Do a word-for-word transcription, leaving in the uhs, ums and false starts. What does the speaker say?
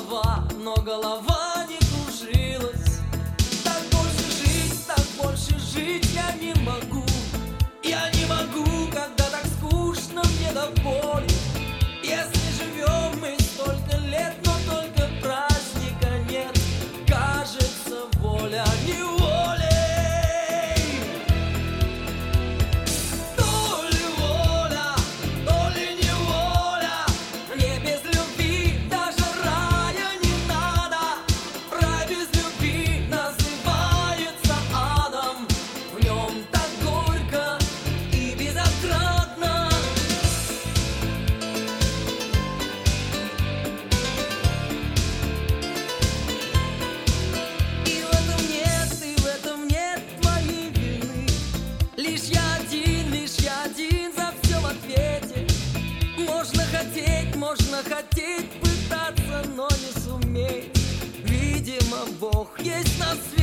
голова, но голова не кружилась. Так больше жить, так больше жить я не могу. Я не могу, когда так скучно мне до боли. Если живем мы столько лет, но только праздника нет, кажется, воля неволей. То ли воля, то ли неволя. Мне без любви даже рая не надо. Рай без любви называется адом. В нем так горько и безотрадно. И в этом нет, и в этом нет твоей вины. Лишь я один, лишь я один за все в ответе. Можно хотеть, можно хотеть, пытаться, но не суметь. Видимо, Бог есть на свете.